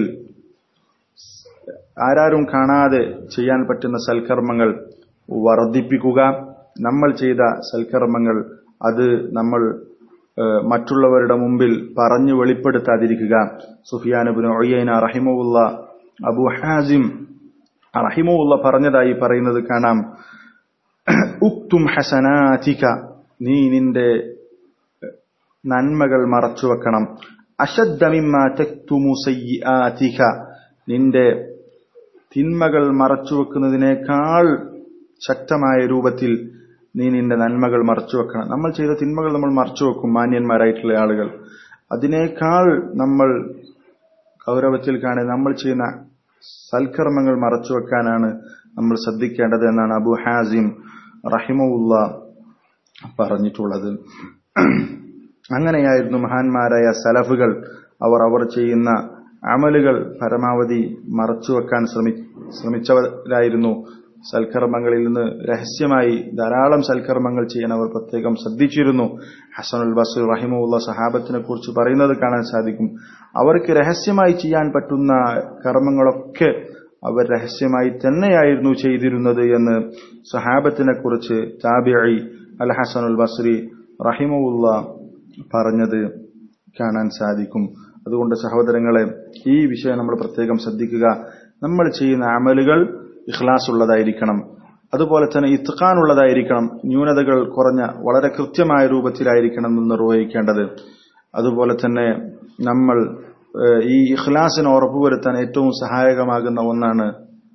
ആരാരും കാണാതെ ചെയ്യാൻ പറ്റുന്ന സൽക്കർമ്മങ്ങൾ വർദ്ധിപ്പിക്കുക. നമ്മൾ ചെയ്ത സൽക്കർമ്മങ്ങൾ അത് നമ്മൾ മറ്റുള്ളവരുടെ മുമ്പിൽ പറഞ്ഞു വെളിപ്പെടുത്താതിരിക്കുക. സുഫിയാൻ ഇബ്നു ഉയൈന റഹിമഹുല്ല അബൂ ഹാസിം റഹിമഹുല്ല പറഞ്ഞതായി പറയുന്നത് കാണാം, ഉക്തും ഹസനാതിക, നീ നിന്റെ നന്മകൾ മറച്ചുവെക്കണം. അശദ്ദ മിമ്മാ തക്തുമു സയ്യിആതിക, നിന്റെ തിന്മകൾ മറച്ചുവെക്കുന്നതിനേക്കാൾ ശക്തമായ രൂപത്തിൽ നീ നിന്റെ നന്മകൾ മറച്ചുവെക്കണം. നമ്മൾ ചെയ്ത തിന്മകൾ നമ്മൾ മറച്ചുവെക്കും, മാന്യന്മാരായിട്ടുള്ള ആളുകൾ. അതിനേക്കാൾ നമ്മൾ ഗൗരവത്തിൽ കാണുക നമ്മൾ ചെയ്യുന്ന സൽക്കർമ്മങ്ങൾ മറച്ചുവെക്കാനാണ് നമ്മൾ ശ്രദ്ധിക്കേണ്ടത് എന്നാണ് അബൂ ഹാസിം റഹിമഹുല്ല പറഞ്ഞിട്ടുള്ളത്. അങ്ങനെയായിരുന്നു മഹാന്മാരായ സലഫുകൾ. അവർ ചെയ്യുന്ന അമലുകൾ പരമാവധി മറച്ചുവെക്കാൻ ശ്രമിച്ചവരായിരുന്നു. സൽക്കർമ്മങ്ങളിൽ നിന്ന് രഹസ്യമായി ധാരാളം സൽക്കർമ്മങ്ങൾ ചെയ്യാൻ അവർ പ്രത്യേകം ശ്രദ്ധിച്ചിരുന്നു. ഹസനുൽ ബസ്രി റഹിമഹുല്ല സഹാബത്തിനെ കുറിച്ച് പറയുന്നത് കാണാൻ സാധിക്കും. അവർക്ക് രഹസ്യമായി ചെയ്യാൻ പറ്റുന്ന കർമ്മങ്ങളൊക്കെ അവർ രഹസ്യമായി തന്നെയായിരുന്നു ചെയ്തിരുന്നത് എന്ന് സഹാബത്തിനെ കുറിച്ച് താബിഈ അൽ ഹസനുൽ ബസ്രി റഹിമഹുല്ല പറഞ്ഞത് കാണാൻ സാധിക്കും. അതുകൊണ്ട് സഹോദരങ്ങളെ, ഈ വിഷയം നമ്മൾ പ്രത്യേകം ശ്രദ്ധിക്കുക. നമ്മൾ ചെയ്യുന്ന അമലുകൾ ഇഖ്ലാസ് ഉള്ളതായിരിക്കണം. അതുപോലെ തന്നെ ഇത്ഖാൻ ഉള്ളതായിരിക്കണം. ന്യൂനതകൾ കുറഞ്ഞ വളരെ കൃത്യമായ രൂപത്തിലായിരിക്കണം എന്ന് നിർവഹിക്കേണ്ടത്. അതുപോലെ തന്നെ നമ്മൾ ഈ ഇഖ്ലാസിനെ ഉറപ്പുവരുത്താൻ ഏറ്റവും സഹായകമാകുന്ന ഒന്നാണ്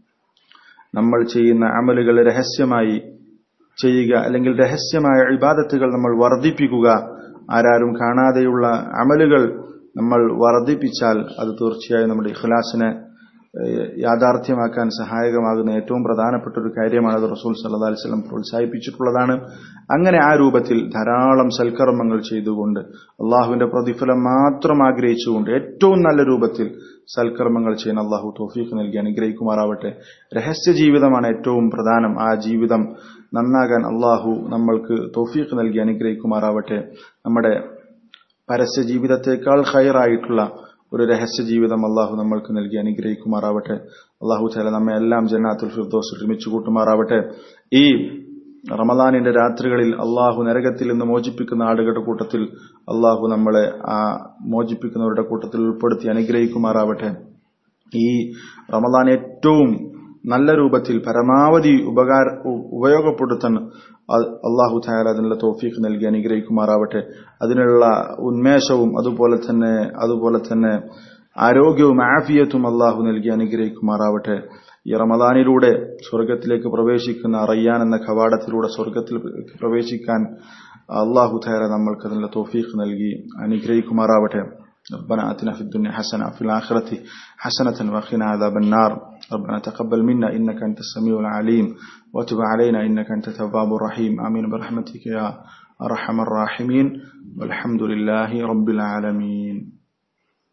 നമ്മൾ ചെയ്യുന്ന അമലുകൾ രഹസ്യമായി ചെയ്യുക, അല്ലെങ്കിൽ രഹസ്യമായ ഇബാദത്തുകൾ നമ്മൾ വർദ്ധിപ്പിക്കുക. ആരാരും കാണാതെയുള്ള അമലുകൾ നമ്മൾ വർദ്ധിപ്പിച്ചാൽ അത് തീർച്ചയായും നമ്മുടെ ഇഖ്ലാസിനെ യാഥാർത്ഥ്യമാക്കാൻ സഹായകമാകുന്ന ഏറ്റവും പ്രധാനപ്പെട്ട ഒരു കാര്യമാണ്. അത് റസൂൽ സല്ലല്ലാഹു അലൈഹി വസല്ലം പ്രോത്സാഹിപ്പിച്ചിട്ടുള്ളതാണ്. അങ്ങനെ ആ രൂപത്തിൽ ധാരാളം സൽക്കർമ്മങ്ങൾ ചെയ്തുകൊണ്ട് അള്ളാഹുവിന്റെ പ്രതിഫലം മാത്രം ആഗ്രഹിച്ചുകൊണ്ട് ഏറ്റവും നല്ല രൂപത്തിൽ സൽക്കർമ്മങ്ങൾ ചെയ്യാൻ അള്ളാഹു തൗഫീഖ് നൽകി അനുഗ്രഹിക്കുമാറാവട്ടെ. രഹസ്യ ജീവിതമാണ് ഏറ്റവും പ്രധാനം. ആ ജീവിതം നന്നാകാൻ അള്ളാഹു നമ്മൾക്ക് തൗഫീഖ് നൽകി അനുഗ്രഹിക്കുമാറാവട്ടെ. നമ്മുടെ പരസ്യ ജീവിതത്തെക്കാൾ ഖൈറായിട്ടുള്ള ഒരു രഹസ്യ ജീവിതം അള്ളാഹു നമ്മൾക്ക് നൽകി അനുഗ്രഹിക്കുമാറാവട്ടെ. അള്ളാഹു തആല നമ്മെ എല്ലാം ജന്നാത്തുൽ ഫിർദൗസിൽ ഒരുമിച്ച് കൂട്ടുമാറാവട്ടെ. ഈ റമദാനിന്റെ രാത്രികളിൽ അള്ളാഹു നരകത്തിൽ നിന്ന് മോചിപ്പിക്കുന്ന ആളുകളുടെ കൂട്ടത്തിൽ അള്ളാഹു നമ്മളെ ആ മോചിപ്പിക്കുന്നവരുടെ കൂട്ടത്തിൽ ഉൾപ്പെടുത്തി അനുഗ്രഹിക്കുമാറാവട്ടെ. ഈ റമദാൻ ഏറ്റവും നല്ല രൂപത്തിൽ പരമാവധി ഉപയോഗപ്പെടുത്താൻ അള്ളാഹു തആല അതിനുള്ള തൗഫീഖ് നൽകി അനുഗ്രഹിക്കുമാറാവട്ടെ. അതിനുള്ള ഉന്മേഷവും അതുപോലെ തന്നെ ആരോഗ്യവും ആഫിയത്തും അള്ളാഹു നൽകി അനുഗ്രഹിക്കുമാറാവട്ടെ. ഈ റമദാനിലൂടെ സ്വർഗത്തിലേക്ക് പ്രവേശിക്കുന്ന റയ്യാൻ എന്ന കവാടത്തിലൂടെ സ്വർഗത്തിൽ പ്രവേശിക്കാൻ അള്ളാഹു തആല നമ്മൾക്ക് അതിനുള്ള തൗഫീഖ് നൽകി അനുഗ്രഹിക്കുമാറാവട്ടെ. ربنا آتنا في الدنيا حسنة وفي الآخرة حسنة وقنا عذاب النار. ربنا تقبل منا إنك أنت السميع العليم وتب علينا إنك أنت التواب الرحيم. آمين برحمتك يا أرحم الراحمين والحمد لله رب العالمين.